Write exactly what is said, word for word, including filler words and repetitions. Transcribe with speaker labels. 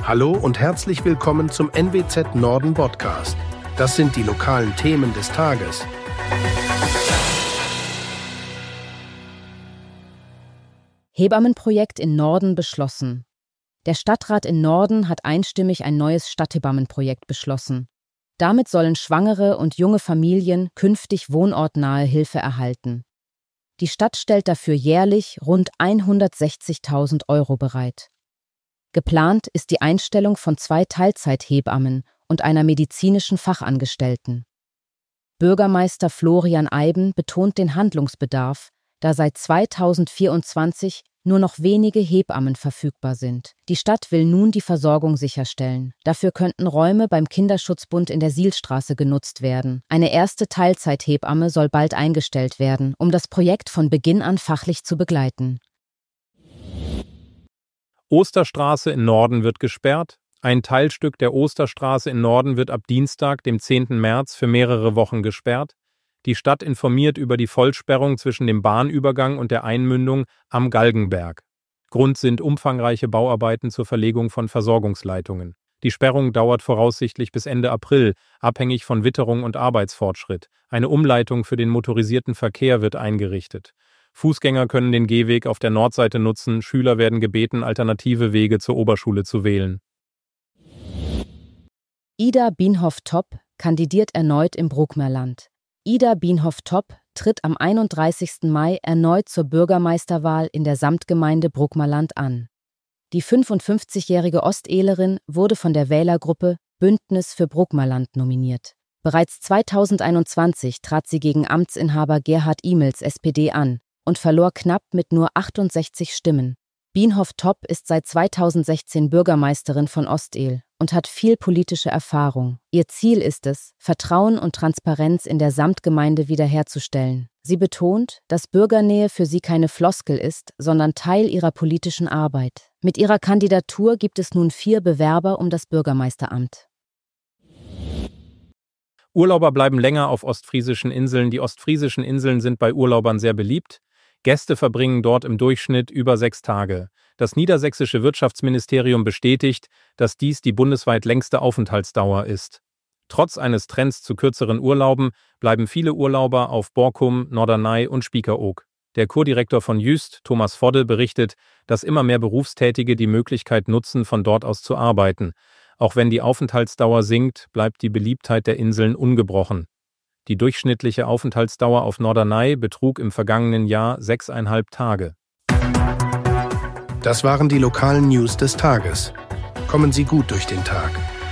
Speaker 1: Hallo und herzlich willkommen zum N W Z Norden Podcast. Das sind die lokalen Themen des Tages.
Speaker 2: Hebammenprojekt in Norden beschlossen. Der Stadtrat in Norden hat einstimmig ein neues Stadthebammenprojekt beschlossen. Damit sollen Schwangere und junge Familien künftig wohnortnahe Hilfe erhalten. Die Stadt stellt dafür jährlich rund hundertsechzigtausend Euro bereit. Geplant ist die Einstellung von zwei Teilzeithebammen und einer medizinischen Fachangestellten. Bürgermeister Florian Eiben betont den Handlungsbedarf, da seit zweitausendvierundzwanzig nur noch wenige Hebammen verfügbar sind. Die Stadt will nun die Versorgung sicherstellen. Dafür könnten Räume beim Kinderschutzbund in der Sihlstraße genutzt werden. Eine erste Teilzeithebamme soll bald eingestellt werden, um das Projekt von Beginn an fachlich zu begleiten.
Speaker 3: Osterstraße in Norden wird gesperrt. Ein Teilstück der Osterstraße in Norden wird ab Dienstag, dem zehnten März, für mehrere Wochen gesperrt. Die Stadt informiert über die Vollsperrung zwischen dem Bahnübergang und der Einmündung am Galgenberg. Grund sind umfangreiche Bauarbeiten zur Verlegung von Versorgungsleitungen. Die Sperrung dauert voraussichtlich bis Ende April, abhängig von Witterung und Arbeitsfortschritt. Eine Umleitung für den motorisierten Verkehr wird eingerichtet. Fußgänger können den Gehweg auf der Nordseite nutzen, Schüler werden gebeten, alternative Wege zur Oberschule zu wählen.
Speaker 2: Ida Bienhoff-Topp kandidiert erneut im Bruckmerland. Ida Bienhoff-Topp tritt am einunddreißigsten Mai erneut zur Bürgermeisterwahl in der Samtgemeinde Bruckmerland an. Die fünfundfünfzigjährige Ostehlerin wurde von der Wählergruppe Bündnis für Bruckmerland nominiert. Bereits zweitausendeinundzwanzig trat sie gegen Amtsinhaber Gerhard Imels S P D an und verlor knapp mit nur achtundsechzig Stimmen. Bienhoff-Topp ist seit zweitausendsechzehn Bürgermeisterin von Ostehl und hat viel politische Erfahrung. Ihr Ziel ist es, Vertrauen und Transparenz in der Samtgemeinde wiederherzustellen. Sie betont, dass Bürgernähe für sie keine Floskel ist, sondern Teil ihrer politischen Arbeit. Mit ihrer Kandidatur gibt es nun vier Bewerber um das Bürgermeisteramt.
Speaker 3: Urlauber bleiben länger auf ostfriesischen Inseln. Die ostfriesischen Inseln sind bei Urlaubern sehr beliebt. Gäste verbringen dort im Durchschnitt über sechs Tage. Das niedersächsische Wirtschaftsministerium bestätigt, dass dies die bundesweit längste Aufenthaltsdauer ist. Trotz eines Trends zu kürzeren Urlauben bleiben viele Urlauber auf Borkum, Norderney und Spiekeroog. Der Kurdirektor von Jüst, Thomas Vodde, berichtet, dass immer mehr Berufstätige die Möglichkeit nutzen, von dort aus zu arbeiten. Auch wenn die Aufenthaltsdauer sinkt, bleibt die Beliebtheit der Inseln ungebrochen. Die durchschnittliche Aufenthaltsdauer auf Norderney betrug im vergangenen Jahr sechseinhalb Tage.
Speaker 1: Das waren die lokalen News des Tages. Kommen Sie gut durch den Tag.